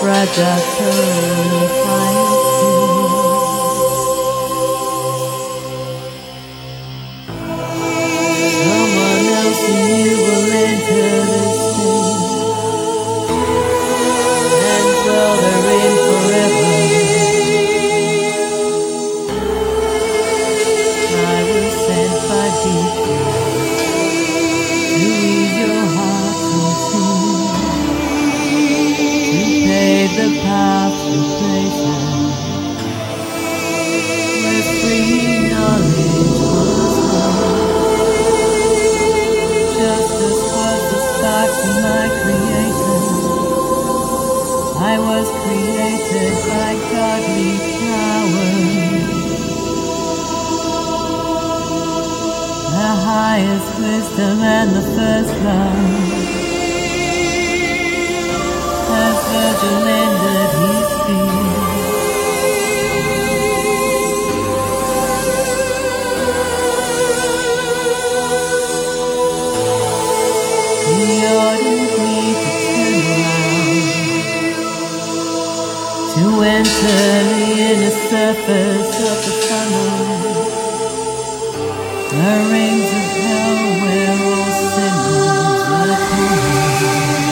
fragile turn fire. Someone else and you will enter the stage and dwell therein forever. I was sent by people to ease your heart from sin, to pave the path to places where free knowledge was lost. Justice was the spark to my creator. I was created by godly power. The highest wisdom and the first love. As Virgil ended his speech, he ordered me to turn around, to enter the inner surface of the tunnel, the rings of hell where all sinners are common.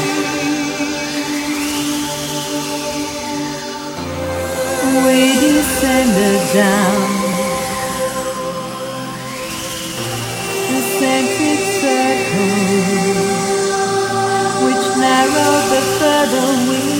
We descended down the sacred circle, which narrowed the further we